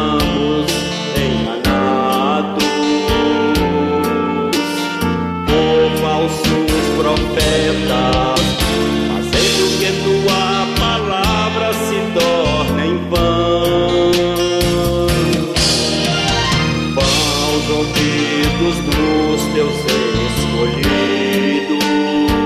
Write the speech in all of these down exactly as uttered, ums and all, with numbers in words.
somos enganados por falsos profetas, fazendo que tua palavra se torne em vão. Vãos ouvidos dos teus escolhidos,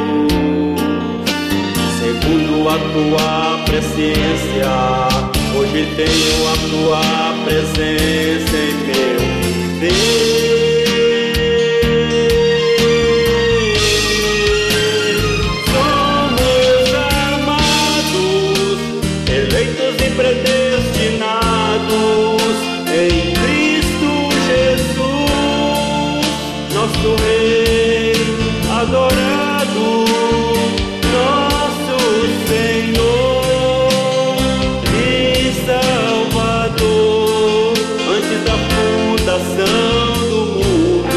segundo a tua presciência, hoje tenho a tua presença em meu viver. Somos amados, eleitos e predestinados em Cristo Jesus, nosso Rei adorado, nosso Senhor e Salvador, antes da fundação do mundo.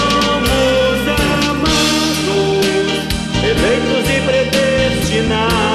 Somos amados, eleitos e predestinados